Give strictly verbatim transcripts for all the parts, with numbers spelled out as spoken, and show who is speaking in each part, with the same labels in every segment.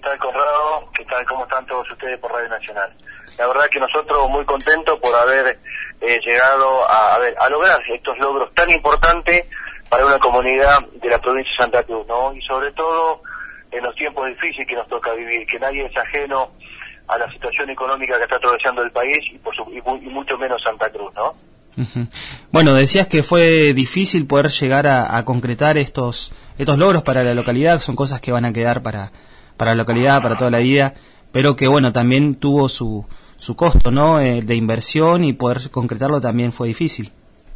Speaker 1: tal, Conrado? ¿Qué tal? ¿Cómo están todos ustedes por Radio Nacional? La verdad que nosotros muy contentos por haber eh, llegado a, a, ver, a lograr estos logros tan importantes para una comunidad de la provincia de Santa Cruz, ¿no? Y sobre todo en los tiempos difíciles que nos toca vivir, que nadie es ajeno a la situación económica que está atravesando el país y, por su, y, y mucho menos Santa Cruz, ¿no?
Speaker 2: Uh-huh. Bueno, decías que fue difícil poder llegar a, a concretar estos estos logros para la localidad, son cosas que van a quedar para para la localidad, para toda la vida, pero que bueno, también tuvo su su costo, ¿no? Eh, de inversión, y poder concretarlo también fue difícil.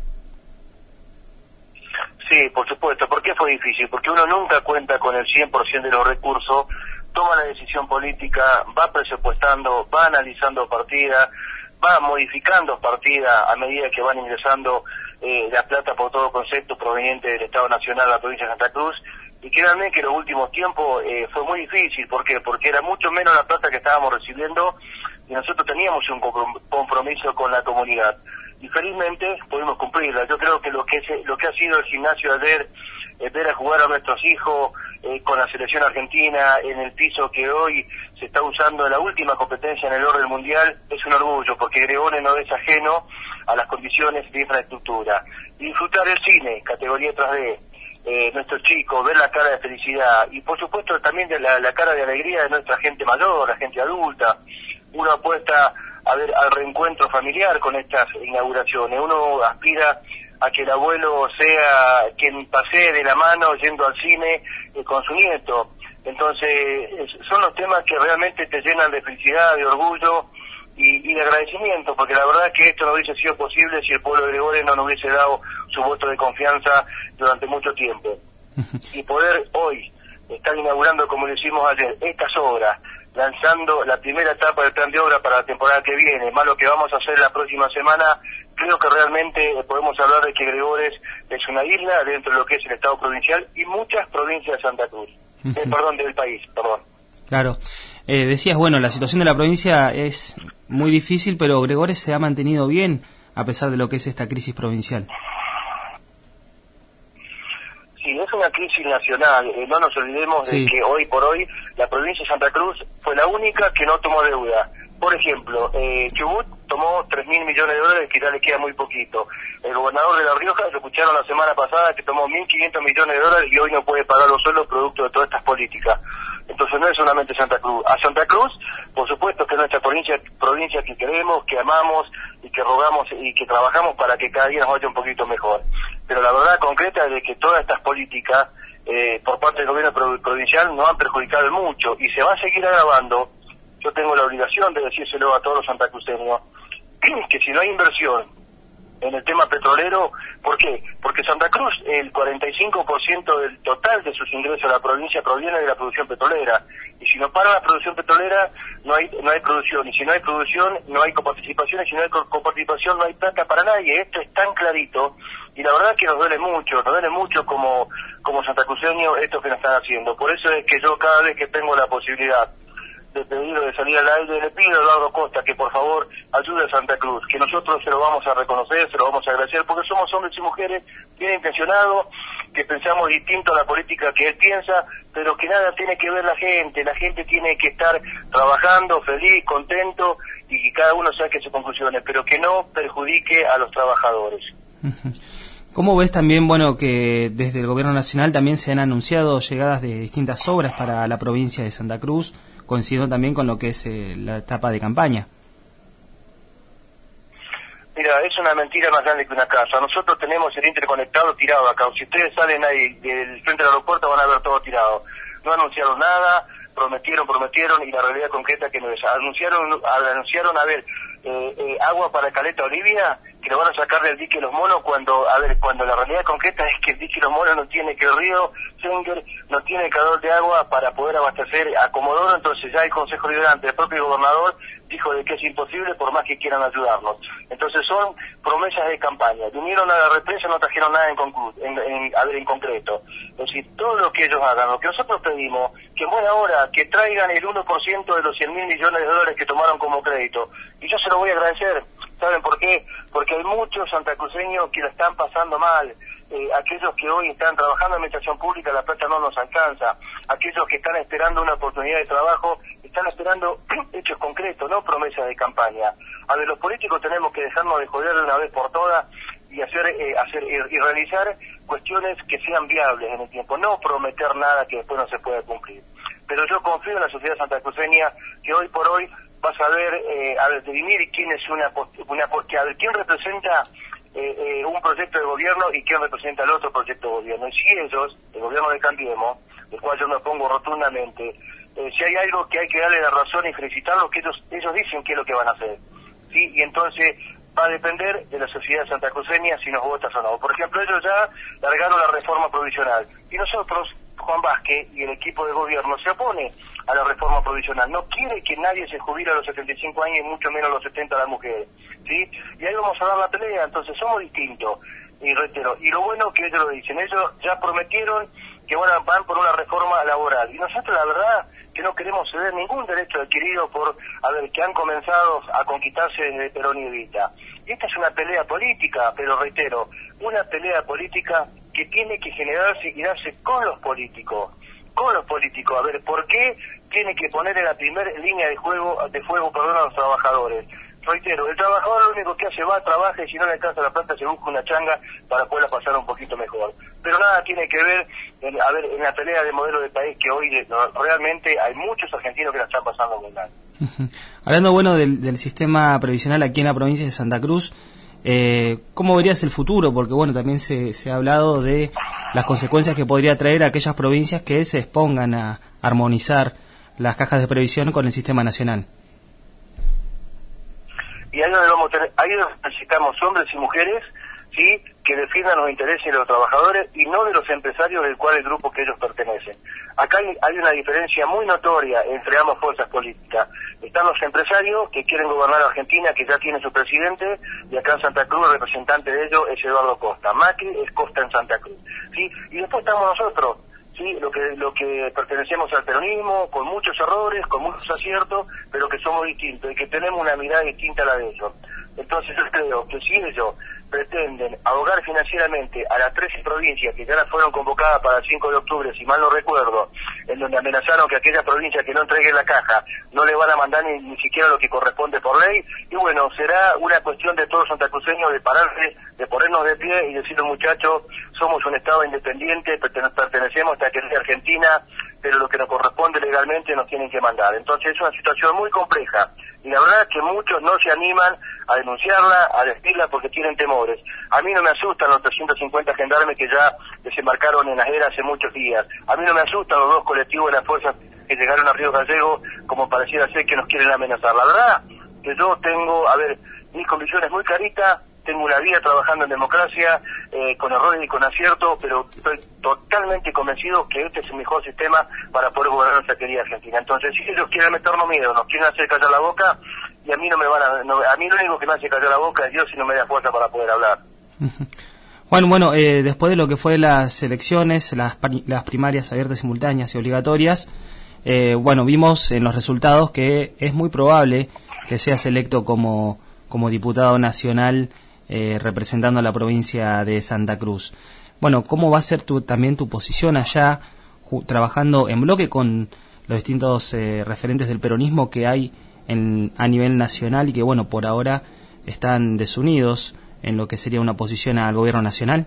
Speaker 1: Sí, por supuesto. ¿Por qué fue difícil? Porque uno nunca cuenta con el cien por ciento de los recursos, toma la decisión política, va presupuestando, va analizando partidas, va modificando partidas a medida que van ingresando eh, la plata por todo concepto proveniente del Estado Nacional a la provincia de Santa Cruz. Y créanme que en los últimos tiempos eh, fue muy difícil. ¿Por qué? Porque era mucho menos la plata que estábamos recibiendo y nosotros teníamos un compromiso con la comunidad. Y felizmente pudimos cumplirla. Yo creo que lo que es, lo que ha sido el gimnasio de ayer, eh, ver a jugar a nuestros hijos eh, con la selección argentina en el piso que hoy se está usando en la última competencia en el orden mundial, es un orgullo, porque Gregones no es ajeno a las condiciones de infraestructura. Y disfrutar el cine, categoría tres D, eh, nuestros chicos, ver la cara de felicidad y por supuesto también de la, la cara de alegría de nuestra gente mayor, la gente adulta. Uno apuesta a ver al reencuentro familiar con estas inauguraciones. Uno aspira a que el abuelo sea quien pasee de la mano yendo al cine eh, con su nieto. Entonces, son los temas que realmente te llenan de felicidad, de orgullo y, y de agradecimiento, porque la verdad es que esto no hubiese sido posible si el pueblo de Gregones no nos hubiese dado su voto de confianza durante mucho tiempo. Y poder hoy estar inaugurando, como lo hicimos ayer, estas obras, lanzando la primera etapa del plan de obra para la temporada que viene, más lo que vamos a hacer la próxima semana, creo que realmente podemos hablar de que Gregones es una isla dentro de lo que es el Estado provincial y muchas provincias de Santa Cruz, uh-huh. eh, perdón, del país, perdón.
Speaker 2: Claro. Eh, decías, bueno, la situación de la provincia es muy difícil, pero Gregones se ha mantenido bien a pesar de lo que es esta crisis provincial.
Speaker 1: Sí, es una crisis nacional. Eh, no nos olvidemos sí. de que hoy por hoy la provincia de Santa Cruz fue la única que no tomó deuda. Por ejemplo, eh, Chubut tomó tres mil millones de dólares, que ya le queda muy poquito. El gobernador de La Rioja, lo escucharon la semana pasada, que tomó mil quinientos millones de dólares y hoy no puede pagar los sueldos producto de todas estas políticas. Entonces no es solamente Santa Cruz. A Santa Cruz, por supuesto que es nuestra provincia, provincia que queremos, que amamos y que rogamos y que trabajamos para que cada día nos vaya un poquito mejor. Pero la verdad concreta es de que todas estas políticas eh, por parte del gobierno provincial nos han perjudicado mucho y se va a seguir agravando. Yo tengo la obligación de decírselo a todos los santacruceños, que si no hay inversión en el tema petrolero, ¿por qué? Porque Santa Cruz, el cuarenta y cinco por ciento del total de sus ingresos a la provincia proviene de la producción petrolera. Y si no para la producción petrolera, no hay no hay producción. Y si no hay producción, no hay coparticipación. Y si no hay coparticipación, no hay plata para nadie. Esto es tan clarito. Y la verdad es que nos duele mucho, nos duele mucho como, como santacruceños esto que nos están haciendo. Por eso es que yo cada vez que tengo la posibilidad de pedirlo de salir al aire, le pido a Eduardo Costa que por favor ayude a Santa Cruz, que nosotros se lo vamos a reconocer, se lo vamos a agradecer, porque somos hombres y mujeres bien intencionados, que pensamos distinto a la política que él piensa, pero que nada tiene que ver la gente, la gente tiene que estar trabajando, feliz, contento, y que cada uno saque sus conclusiones, pero que no perjudique a los trabajadores.
Speaker 2: ¿Cómo ves también, bueno, que desde el gobierno nacional también se han anunciado llegadas de distintas obras para la provincia de Santa Cruz, coincidiendo también con lo que es eh, la etapa de campaña?
Speaker 1: Mira, es una mentira más grande que una casa. Nosotros tenemos el interconectado tirado acá. Si ustedes salen ahí del frente del aeropuerto van a ver todo tirado. No anunciaron nada, prometieron, prometieron, y la realidad concreta que no es. Anunciaron, anunciaron a ver, eh, eh, agua para Caleta Olivia, que lo van a sacar del dique Los Monos, cuando, a ver, cuando la realidad concreta es que el dique Los Monos no tiene, que el río Senger no tiene calor de agua para poder abastecer a Comodoro. Entonces ya el Consejo Liberante, el propio gobernador, dijo de que es imposible por más que quieran ayudarnos. Entonces son promesas de campaña. Vinieron a la represa, no trajeron nada en, conclu- en, en, a ver, en concreto. Es decir, todo lo que ellos hagan, lo que nosotros pedimos, que en buena hora, que traigan el uno por ciento de los cien mil millones de dólares que tomaron como crédito. Y yo se lo voy a agradecer. ¿Saben por qué? Porque hay muchos santacruceños que la están pasando mal, eh, aquellos que hoy están trabajando en administración pública, la plata no nos alcanza, aquellos que están esperando una oportunidad de trabajo, están esperando hechos concretos, no promesas de campaña. A ver, los políticos tenemos que dejarnos de joder de una vez por todas y hacer, eh, hacer y realizar cuestiones que sean viables en el tiempo, no prometer nada que después no se pueda cumplir. Pero yo confío en la sociedad santacruceña que hoy por hoy va a saber, eh, a ver, definir quién es una, una que, a ver, quién representa eh, eh, un proyecto de gobierno y quién representa el otro proyecto de gobierno. Y si ellos, el gobierno de Cambiemos, del cual yo me opongo rotundamente, eh, si hay algo que hay que darle la razón y felicitarlos, que ellos, ellos dicen qué es lo que van a hacer, ¿sí? Y entonces va a depender de la sociedad santacruceña si nos votas o no. Por ejemplo, ellos ya largaron la reforma provisional y nosotros, Juan Vázquez y el equipo de gobierno, se opone a la reforma provisional, no quiere que nadie se jubile a los setenta y cinco años y mucho menos a los setenta las mujeres, ¿sí? Y ahí vamos a dar la pelea, entonces somos distintos, y reitero, y lo bueno que ellos lo dicen, ellos ya prometieron que van, a, van por una reforma laboral, y nosotros la verdad que no queremos ceder ningún derecho adquirido por, a ver, que han comenzado a conquistarse desde Perón y Evita. Y esta es una pelea política, pero reitero, una pelea política que tiene que generarse y darse con los políticos, con los políticos. A ver, ¿por qué tiene que poner en la primera línea de juego, de fuego, perdón, a los trabajadores? Reitero, el trabajador lo único que hace va, trabaja y si no le alcanza la plata se busca una changa para poderla pasar un poquito mejor. Pero nada tiene que ver, en, a ver, en la pelea de modelo de país que hoy no, realmente hay muchos argentinos que la están pasando muy mal.
Speaker 2: Hablando, bueno, del, del sistema previsional aquí en la provincia de Santa Cruz, eh, ¿cómo verías el futuro? Porque, bueno, también se, se ha hablado de las consecuencias que podría traer a aquellas provincias que se expongan a armonizar las cajas de previsión con el sistema nacional.
Speaker 1: Y ahí donde vamos a tener, ahí donde necesitamos hombres y mujeres, sí, que defiendan los intereses de los trabajadores y no de los empresarios del cual el grupo que ellos pertenecen. Acá hay, hay una diferencia muy notoria entre ambas fuerzas políticas. Están los empresarios que quieren gobernar Argentina, que ya tiene su presidente, y acá en Santa Cruz el representante de ellos es Eduardo Costa. Macri es Costa en Santa Cruz, sí, y después estamos nosotros, sí, lo que lo que pertenecemos al peronismo, con muchos errores, con muchos aciertos, pero que somos distintos y que tenemos una mirada distinta a la de ellos. Entonces yo creo que si ellos pretenden ahogar financieramente a las trece provincias que ya las fueron convocadas para el cinco de octubre, si mal no recuerdo, en donde amenazaron que aquellas provincias que no entreguen la caja no le van a mandar ni, ni siquiera lo que corresponde por ley, y bueno, será una cuestión de todos los santacruceños de pararse, de ponernos de pie y decir, muchachos, somos un Estado independiente, pertenecemos a esta querida Argentina, pero lo que nos corresponde legalmente nos tienen que mandar. Entonces es una situación muy compleja, y la verdad es que muchos no se animan a denunciarla, a decirla porque tienen temores. A mí no me asustan los trescientos cincuenta gendarmes que ya desembarcaron en las eras hace muchos días. A mí no me asustan los dos colectivos de las fuerzas que llegaron a Río Gallego como pareciera ser que nos quieren amenazar. La verdad que yo tengo, a ver, mis convicciones muy claritas, tengo una vida trabajando en democracia, eh, con errores y con aciertos, pero estoy totalmente convencido que este es el mejor sistema para poder gobernar nuestra querida Argentina. Entonces, si ellos quieren meternos miedo, nos quieren hacer callar la boca, y a mí no me van a, no, a mí lo único que me hace callar la boca es Dios y no me da fuerza para poder hablar.
Speaker 2: Juan, bueno, eh, después de lo que fue las elecciones, las, las primarias abiertas, simultáneas y obligatorias, eh, bueno, vimos en los resultados que es muy probable que seas electo como, como diputado nacional eh, representando a la provincia de Santa Cruz. Bueno, ¿cómo va a ser tu, también tu posición allá, ju, trabajando en bloque con los distintos eh, referentes del peronismo que hay en, a nivel nacional y que, bueno, por ahora están desunidos en lo que sería una oposición al gobierno nacional?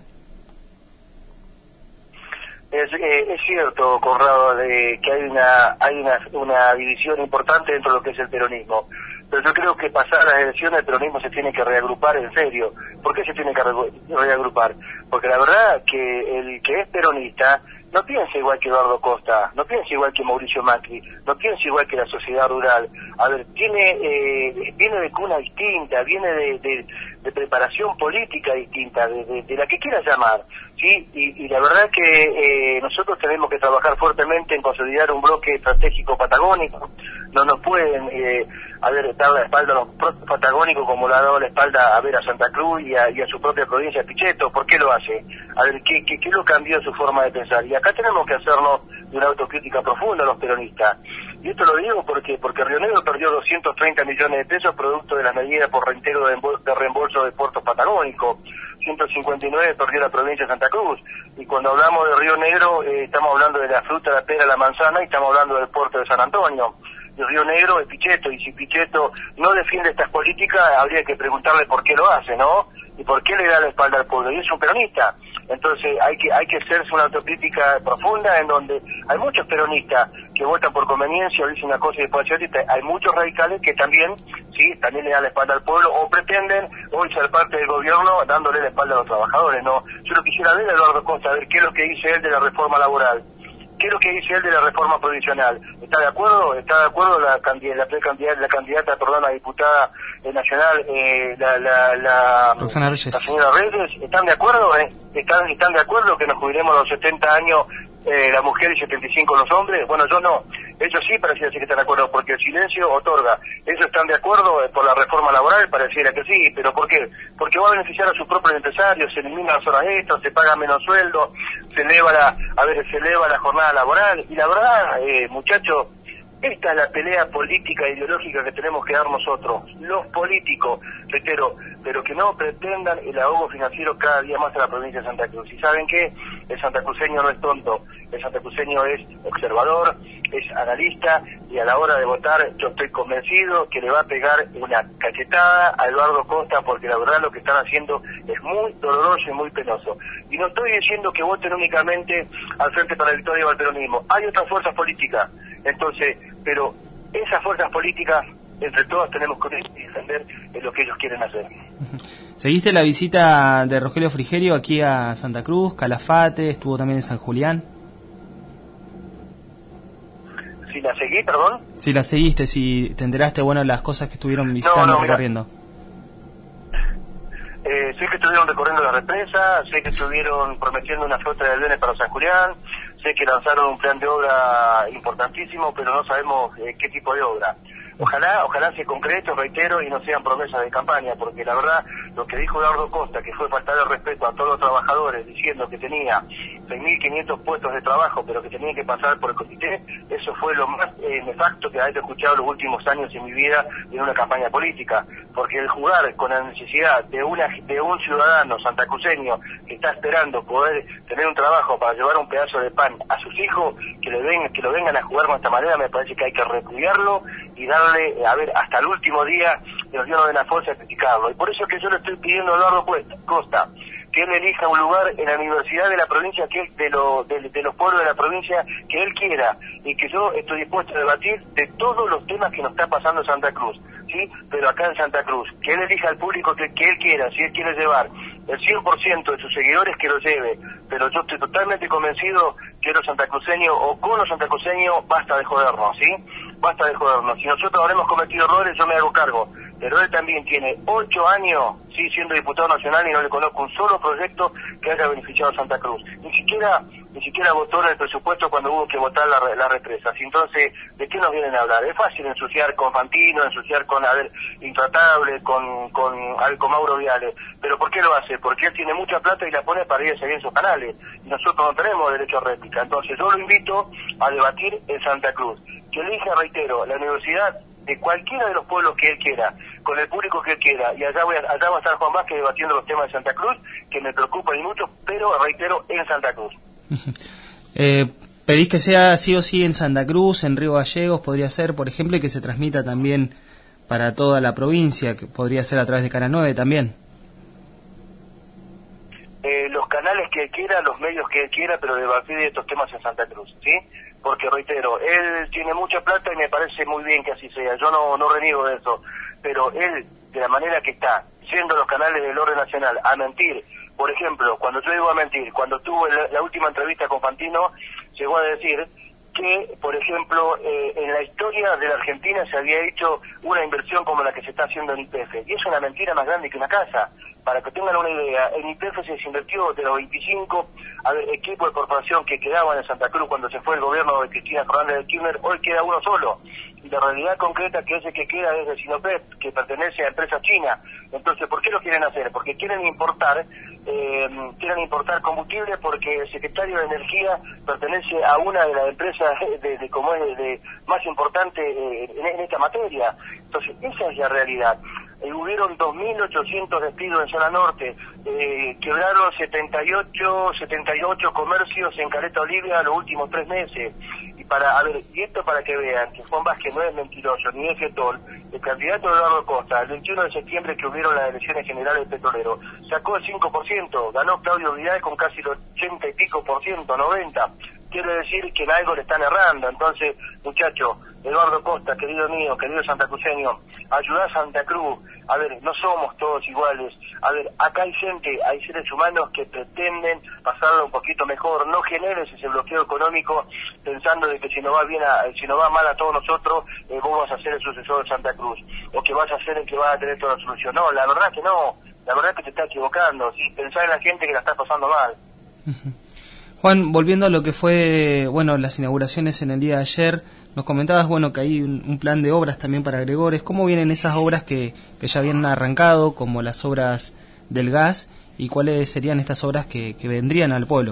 Speaker 1: Es, eh, es cierto, Conrado, de que hay una hay una, una división importante dentro de lo que es el peronismo, pero yo creo que pasar las elecciones el peronismo se tiene que reagrupar en serio. ¿Por qué se tiene que re reagrupar? Porque la verdad que el que es peronista no piensa igual que Eduardo Costa, no piensa igual que Mauricio Macri, no piensa igual que la sociedad rural. A ver, tiene eh, viene de cuna distinta, viene de, de, de preparación política distinta, de, de, de la que quiera llamar, ¿sí? Y, y la verdad que eh, nosotros tenemos que trabajar fuertemente en consolidar un bloque estratégico patagónico. No nos pueden eh, a ver, dar la espalda a los propios patagónicos como le ha dado la espalda a ver a Santa Cruz y a, y a su propia provincia Pichetto. ¿Por qué lo hace? A ver, ¿qué, qué, qué lo cambió su forma de pensar? Y acá tenemos que hacernos de una autocrítica profunda los peronistas. Y esto lo digo porque porque Río Negro perdió doscientos treinta millones de pesos producto de las medidas por reintero de, de reembolso de puertos patagónicos. novecientos cincuenta y nueve perdió la provincia de Santa Cruz. Y cuando hablamos de Río Negro, eh, estamos hablando de la fruta, la pera, la manzana, y estamos hablando del puerto de San Antonio. El Río Negro es Pichetto, y si Pichetto no defiende estas políticas, habría que preguntarle por qué lo hace, ¿no? Y por qué le da la espalda al pueblo. Y es un peronista. Entonces hay que hay que hacerse una autocrítica profunda, en donde hay muchos peronistas que votan por conveniencia o dicen una cosa y después hacen otra. Hay muchos radicales que también, sí, también le dan la espalda al pueblo, o pretenden hoy ser parte del gobierno dándole la espalda a los trabajadores, ¿no? Yo lo quisiera ver a Eduardo Costa, a ver qué es lo que dice él de la reforma laboral. ¿Qué es lo que dice él de la reforma provisional? ¿Está de acuerdo? ¿Está de acuerdo la candidata, la precandidata, la candidata, perdón, a diputada eh, nacional, eh, la, la, la,
Speaker 2: Roxana Reyes.
Speaker 1: la señora Reyes? ¿Están de acuerdo? Eh? ¿Están, ¿Están de acuerdo que nos jubilemos a los setenta años eh, la mujer y setenta y cinco los hombres? Bueno, yo no. Ellos sí pareciera que están de acuerdo, porque el silencio otorga. ¿Ellos están de acuerdo eh, por la reforma laboral? Pareciera que sí, pero ¿por qué? Porque va a beneficiar a sus propios empresarios, se eliminan las horas extras, se paga menos sueldo, se eleva la, a ver, se eleva la jornada laboral, y la verdad, eh, muchachos, esta es la pelea política e ideológica que tenemos que dar nosotros, los políticos, reitero, pero que no pretendan el ahogo financiero cada día más a la provincia de Santa Cruz. ¿Y saben qué? El santacruceño no es tonto, el santacruceño es observador, es analista, y a la hora de votar yo estoy convencido que le va a pegar una cachetada a Eduardo Costa, porque la verdad lo que están haciendo es muy doloroso y muy penoso. Y no estoy diciendo que voten únicamente al Frente para la Victoria o al peronismo, hay otras fuerzas políticas, entonces, pero esas fuerzas políticas, entre todas tenemos que defender lo que ellos quieren hacer.
Speaker 2: ¿Seguiste la visita de Rogelio Frigerio aquí a Santa Cruz, Calafate, estuvo también en San Julián?
Speaker 1: Si la seguí, perdón.
Speaker 2: Si la seguiste, si te enteraste, bueno, las cosas que estuvieron visitando,
Speaker 1: no, no,
Speaker 2: recorriendo.
Speaker 1: Eh, sé que estuvieron recorriendo la represa, sé que estuvieron prometiendo una flota de aviones para San Julián, sé que lanzaron un plan de obra importantísimo, pero no sabemos eh, qué tipo de obra. Ojalá, ojalá se concrete, reitero, y no sean promesas de campaña, porque la verdad, lo que dijo Eduardo Costa, que fue faltar el respeto a todos los trabajadores, diciendo que tenía seis mil quinientos puestos de trabajo, pero que tenían que pasar por el comité, eso fue lo más eh, nefasto que haya escuchado los últimos años en mi vida en una campaña política, porque el jugar con la necesidad de una de un ciudadano santacruceño que está esperando poder tener un trabajo para llevar un pedazo de pan a sus hijos, que le ven, que lo vengan a jugar de esta manera, me parece que hay que repudiarlo y darle, a ver, hasta el último día de los días de la fuerza a criticarlo. Y por eso es que yo le estoy pidiendo a Eduardo Costa que él elija un lugar en la universidad de la provincia, que de, lo, de, de los pueblos de la provincia que él quiera, y que yo estoy dispuesto a debatir de todos los temas que nos está pasando en Santa Cruz, ¿sí? Pero acá en Santa Cruz, que él elija al público que, que él quiera, si él quiere llevar el cien por ciento de sus seguidores, que lo lleve, pero yo estoy totalmente convencido que los santacruceños, o con los santacruceños, basta de jodernos, ¿sí? Basta de jodernos. Si nosotros habremos cometido errores, yo me hago cargo, pero él también tiene ocho años, sí, siendo diputado nacional, y no le conozco un solo proyecto que haya beneficiado a Santa Cruz. Ni siquiera ni siquiera votó en el presupuesto cuando hubo que votar la, la represa. Entonces, ¿de qué nos vienen a hablar? Es fácil ensuciar con Fantino, ensuciar con, a ver, Intratable, con, con, a ver, con Mauro Viale. ¿Pero por qué lo hace? Porque él tiene mucha plata y la pone para ir a seguir en sus canales. Y nosotros no tenemos derecho a réplica. Entonces, yo lo invito a debatir en Santa Cruz. Que elija, reitero, la universidad de cualquiera de los pueblos que él quiera, con el público que él quiera, y allá, voy a, allá va a estar Juan Vázquez debatiendo los temas de Santa Cruz, que me preocupan y mucho, pero reitero, en Santa Cruz.
Speaker 2: eh, ¿Pedís que sea sí o sí en Santa Cruz, en Río Gallegos, podría ser, por ejemplo, y que se transmita también para toda la provincia, que podría ser a través de Canal nueve también?
Speaker 1: Eh, los canales que él quiera, los medios que él quiera, pero debatir de estos temas en Santa Cruz, ¿sí? Porque, reitero, él tiene mucha plata y me parece muy bien que así sea, yo no, no reniego de eso, pero él, de la manera que está, siendo los canales del orden nacional, a mentir, por ejemplo, cuando yo digo a mentir, cuando tuvo la, la última entrevista con Fantino, llegó a decir que, por ejemplo, eh, en la historia de la Argentina se había hecho una inversión como la que se está haciendo en Y P F, y es una mentira más grande que una casa. Para que tengan una idea, en Y P F se invirtió de los veinticinco a ver, equipos de corporación que quedaban en Santa Cruz cuando se fue el gobierno de Cristina Fernández de Kirchner, hoy queda uno solo. Y la realidad concreta que ese que queda es de Sinopec, que pertenece a empresa china. Entonces, ¿por qué lo quieren hacer? Porque quieren importar, eh, quieren importar combustible, porque el secretario de Energía pertenece a una de las empresas de, de como es de, de más importante eh, en, en esta materia. Entonces, esa es la realidad. eh, hubieron dos mil ochocientos despidos en zona norte, eh, quebraron setenta y ocho comercios en Caleta Olivia los últimos tres meses. Y para, a ver, y esto para que vean que Juan Vázquez no es mentiroso, ni es getón. El candidato Eduardo Costa, el veintiuno de septiembre que hubieron las elecciones generales del petrolero, sacó el cinco por ciento, ganó Claudio Vidal con casi el ochenta y pico por ciento, noventa. Quiere decir que en algo le están errando. Entonces, muchachos, Eduardo Costa, querido mío, querido santacruceño, ayudá a Santa Cruz. A ver, no somos todos iguales. A ver, acá hay gente, hay seres humanos que pretenden pasarlo un poquito mejor. No generes ese bloqueo económico pensando de que si no va bien, a, si no va mal a todos nosotros, eh, vos vas a ser el sucesor de Santa Cruz, o que vas a ser el que va a tener toda la solución. No, la verdad que no. La verdad que te estás equivocando. ¿Sí? Pensá en la gente que la está pasando mal.
Speaker 2: Uh-huh. Juan, volviendo a lo que fue, bueno, las inauguraciones en el día de ayer, nos comentabas, bueno, que hay un, un plan de obras también para Gregores. ¿Cómo vienen esas obras que, que ya habían arrancado, como las obras del gas, y cuáles serían estas obras que, que vendrían al pueblo?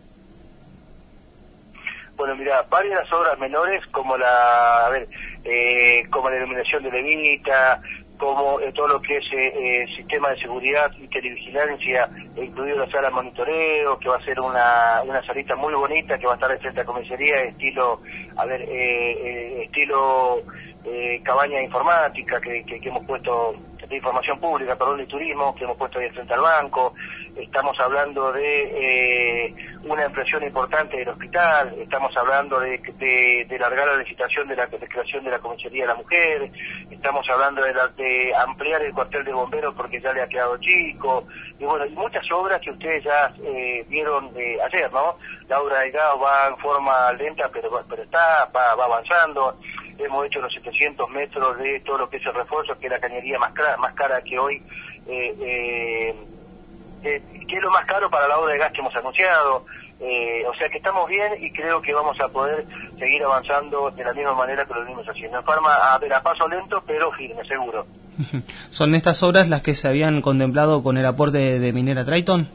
Speaker 1: Bueno, mira, varias obras menores, como la, a ver, eh, como la iluminación de Levita, como eh, todo lo que es eh, eh, sistema de seguridad y televigilancia, eh, incluido la sala de monitoreo, que va a ser una, una salita muy bonita, que va a estar frente a la comisaría, estilo, a ver, eh, eh, estilo eh, cabaña informática, que, que, que hemos puesto, de información pública, perdón, de turismo, que hemos puesto ahí frente al banco. Estamos hablando de eh, una impresión importante del hospital, estamos hablando de, de, de largar la licitación de la de creación de la comisaría de la mujer, estamos hablando de, la, de ampliar el cuartel de bomberos porque ya le ha quedado chico, y bueno, y muchas obras que ustedes ya eh, vieron eh, ayer, ¿no? La obra de gas va en forma lenta, pero, pero está, va, va avanzando. Hemos hecho los setecientos metros de todo lo que es el refuerzo, que es la cañería más cara, más cara que hoy, eh, eh, eh, que es lo más caro para la obra de gas que hemos anunciado. Eh, o sea que estamos bien y creo que vamos a poder seguir avanzando de la misma manera que lo venimos haciendo. En forma, a ver, a paso lento, pero firme, seguro.
Speaker 2: ¿Son estas obras las que se habían contemplado con el aporte de, de Minera Triton?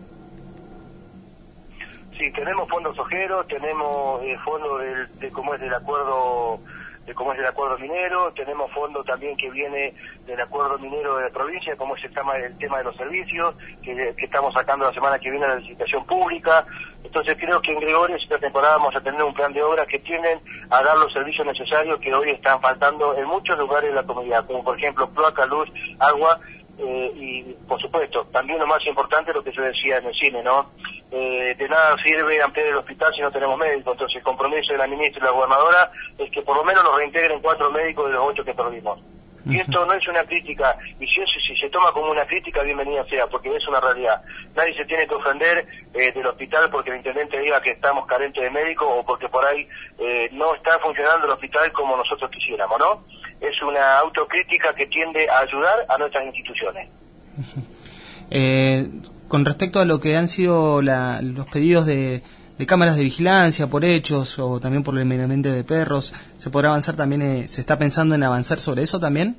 Speaker 1: Sí, tenemos fondos ojeros, tenemos eh, fondos del, de cómo es del acuerdo de cómo es el acuerdo minero, tenemos fondo también que viene del acuerdo minero de la provincia, como es el tema, el tema de los servicios, que, que estamos sacando la semana que viene la licitación pública. Entonces creo que en Gregores esta temporada vamos a tener un plan de obras que tienden a dar los servicios necesarios que hoy están faltando en muchos lugares de la comunidad, como por ejemplo cloaca, luz, agua, eh, y por supuesto, también lo más importante lo que yo decía en el cine, ¿no? Eh, de nada sirve ampliar el hospital si no tenemos médicos. Entonces el compromiso de la ministra y la gobernadora es que por lo menos nos reintegren cuatro médicos de los ocho que perdimos. Y esto no es una crítica, y si, eso, si se toma como una crítica, bienvenida sea, porque es una realidad. Nadie se tiene que ofender eh, del hospital porque el intendente diga que estamos carentes de médicos o porque por ahí eh, no está funcionando el hospital como nosotros quisiéramos, ¿no? Es una autocrítica que tiende a ayudar a nuestras instituciones.
Speaker 2: Eh, con respecto a lo que han sido la, los pedidos de, de cámaras de vigilancia por hechos o también por el envenenamiento de perros, ¿se podrá avanzar también? Eh, ¿Se está pensando en avanzar sobre eso también?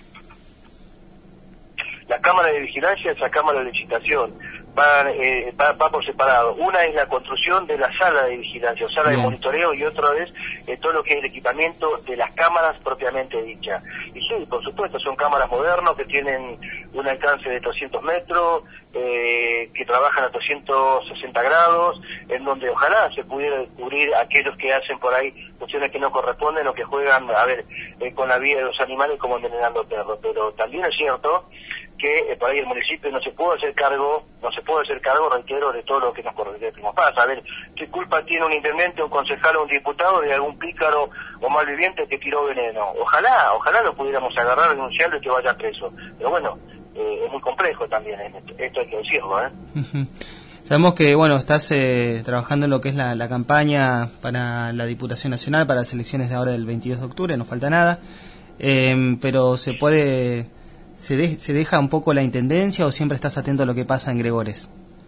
Speaker 1: La cámara de vigilancia es la cámara de licitación, va, eh, va, va por separado. Una es la construcción de la sala de vigilancia, o sala Bien. de monitoreo, y otra es eh, todo lo que es el equipamiento de las cámaras propiamente dichas. Y sí, por supuesto, son cámaras modernas que tienen un alcance de trescientos metros, eh, que trabajan a trescientos sesenta grados, en donde ojalá se pudiera descubrir aquellos que hacen por ahí cuestiones que no corresponden o que juegan, a ver, eh, con la vida de los animales como envenenando perros. Pero también es cierto que eh, por ahí el municipio no se puede hacer cargo, no se puede hacer cargo, reitero, de todo lo que nos corresponde, que nos pasa. A ver, ¿qué culpa tiene un intendente, un concejal o un diputado de algún pícaro o malviviente que tiró veneno? Ojalá, ojalá lo pudiéramos agarrar, denunciarlo y que vaya preso. Pero bueno, eh, es muy complejo también, esto, esto hay que decirlo, ¿eh? Uh-huh.
Speaker 2: Sabemos que, bueno, estás eh, trabajando en lo que es la, la campaña para la Diputación Nacional, para las elecciones de ahora del veintidós de octubre, no falta nada, eh, pero se puede... ¿Se, de, ¿Se deja un poco la intendencia o siempre estás atento a lo que pasa en Gregores?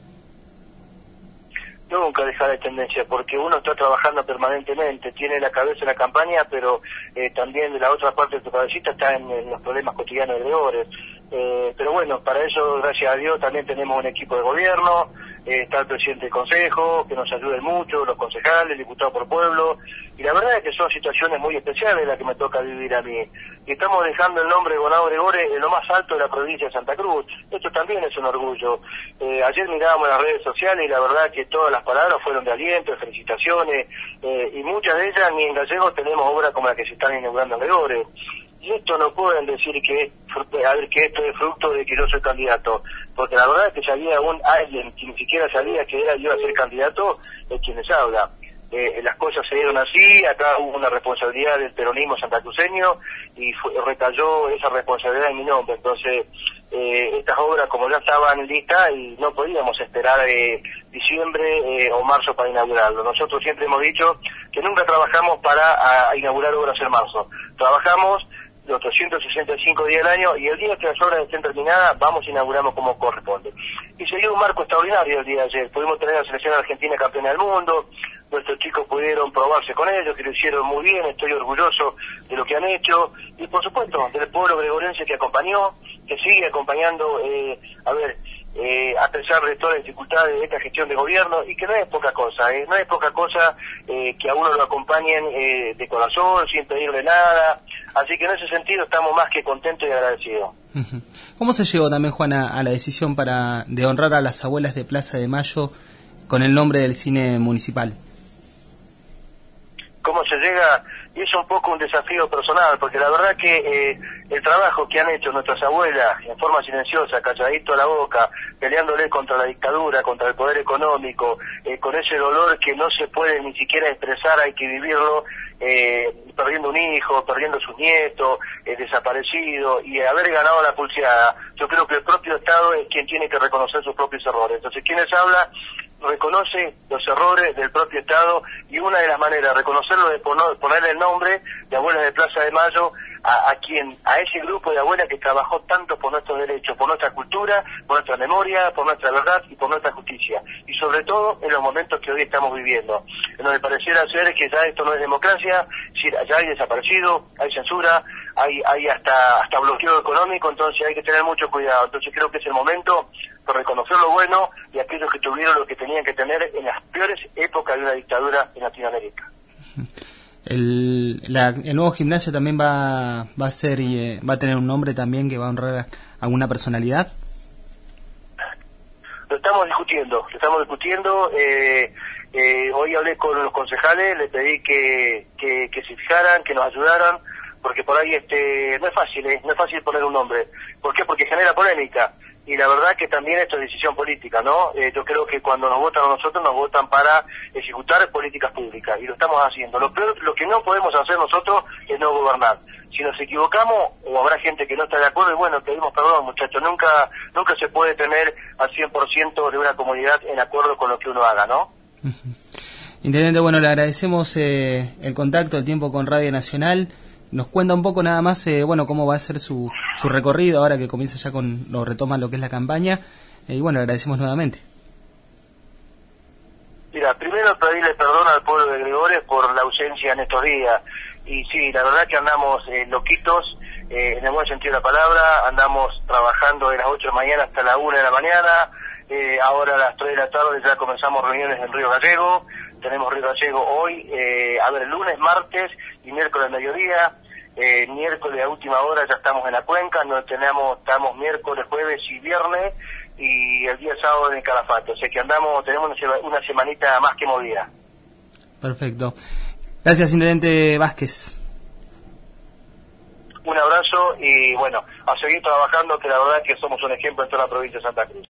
Speaker 1: Nunca deja la tendencia, porque uno está trabajando permanentemente, tiene la cabeza en la campaña, pero eh, también de la otra parte de tu cabecita está en, en los problemas cotidianos de Gregores. Eh, pero bueno, para eso, gracias a Dios, también tenemos un equipo de gobierno, eh, está el presidente del consejo, que nos ayuda mucho, los concejales, el diputado por pueblo, Y la verdad es que son situaciones muy especiales las que me toca vivir a mí. Y estamos dejando el nombre de Gobernador Gregore en lo más alto de la provincia de Santa Cruz. Esto también es un orgullo. Eh, ayer mirábamos las redes sociales y la verdad que todas las palabras fueron de aliento, de felicitaciones, eh, y muchas de ellas ni en Gallegos tenemos obras como la que se están inaugurando en Gregore. Y esto no pueden decir que, a ver, que esto es fruto de que yo soy candidato, porque la verdad es que si había un alguien que ni siquiera sabía que era yo a ser candidato, es quien les habla. Eh, las cosas se dieron así, acá hubo una responsabilidad del peronismo santacruceño y fue, recayó esa responsabilidad en mi nombre. Entonces, eh, estas obras como ya estaban listas y no podíamos esperar eh, diciembre eh, o marzo para inaugurarlo. Nosotros siempre hemos dicho que nunca trabajamos para a, a inaugurar obras en marzo. Trabajamos los trescientos sesenta y cinco días del año y el día que las obras estén terminadas vamos a inaugurarlo como corresponde. Y se dio un marco extraordinario el día de ayer. Pudimos tener a la selección argentina campeona del mundo, nuestros chicos pudieron probarse con ellos, que lo hicieron muy bien, estoy orgulloso de lo que han hecho, y por supuesto del pueblo gregorense que acompañó, que sigue acompañando, eh, a ver, eh, a pesar de todas las dificultades de esta gestión de gobierno, y que no es poca cosa, eh, no es poca cosa eh, que a uno lo acompañen eh, de corazón, sin pedirle nada, así que en ese sentido estamos más que contentos y agradecidos.
Speaker 2: ¿Cómo se llegó también, Juana, a la decisión para de honrar a las abuelas de Plaza de Mayo con el nombre del cine municipal?
Speaker 1: Cómo se llega, y es un poco un desafío personal, porque la verdad que eh, el trabajo que han hecho nuestras abuelas en forma silenciosa, calladito a la boca, peleándole contra la dictadura, contra el poder económico, eh, con ese dolor que no se puede ni siquiera expresar, hay que vivirlo, eh, perdiendo un hijo, perdiendo sus nietos, eh, desaparecido, y haber ganado la pulseada. Yo creo que el propio Estado es quien tiene que reconocer sus propios errores. Entonces, ¿quién les habla? Reconoce los errores del propio Estado, y una de las maneras de reconocerlo es ponerle el nombre de Abuelas de Plaza de Mayo a, a quien, a ese grupo de abuelas que trabajó tanto por nuestros derechos, por nuestra cultura, por nuestra memoria, por nuestra verdad y por nuestra justicia, y sobre todo en los momentos que hoy estamos viviendo, en donde pareciera ser que ya esto no es democracia, ya hay desaparecido, hay censura, hay hay hasta hasta bloqueo económico, entonces hay que tener mucho cuidado. Entonces creo que es el momento de reconocer lo bueno y aquellos que tuvieron lo que tenían que tener en las peores épocas de una dictadura en Latinoamérica.
Speaker 2: El, la, el nuevo gimnasio también va va a ser y eh, va a tener un nombre también que va a honrar a alguna personalidad.
Speaker 1: Lo estamos discutiendo, lo estamos discutiendo. Eh, eh, hoy hablé con los concejales, les pedí que, que que se fijaran, que nos ayudaran, porque por ahí este no es fácil, ¿eh? no es fácil poner un nombre. ¿Por qué? Porque genera polémica. Y la verdad que también esto es decisión política, ¿no? Eh, yo creo que cuando nos votan a nosotros, nos votan para ejecutar políticas públicas, y lo estamos haciendo. Lo peor, lo que no podemos hacer nosotros es no gobernar. Si nos equivocamos, o habrá gente que no está de acuerdo, y bueno, pedimos perdón, muchachos. Nunca nunca se puede tener al cien por ciento de una comunidad en acuerdo con lo que uno haga, ¿no?
Speaker 2: Intendente, bueno, le agradecemos eh, el contacto, el tiempo con Radio Nacional. Nos cuenta un poco nada más, eh, bueno, cómo va a ser su, su recorrido ahora que comienza ya con, lo retoma lo que es la campaña, eh, y bueno, le agradecemos nuevamente.
Speaker 1: Mira, primero pedirle perdón al pueblo de Gregore por la ausencia en estos días, y sí, la verdad que andamos eh, loquitos, eh, en el buen sentido de la palabra, andamos trabajando de las ocho de la mañana hasta la una de la mañana, eh, ahora a las tres de la tarde ya comenzamos reuniones en Río Gallego, tenemos Río Gallego hoy, eh, a ver, lunes, martes y miércoles al mediodía. Eh, miércoles a última hora ya estamos en la cuenca, no tenemos, estamos miércoles, jueves y viernes, y el día sábado en el Calafate, o sea que andamos, tenemos una, una semanita más que movida.
Speaker 2: Perfecto. Gracias, Intendente Vázquez.
Speaker 1: Un abrazo y bueno, a seguir trabajando, que la verdad es que somos un ejemplo en toda la provincia de Santa Cruz.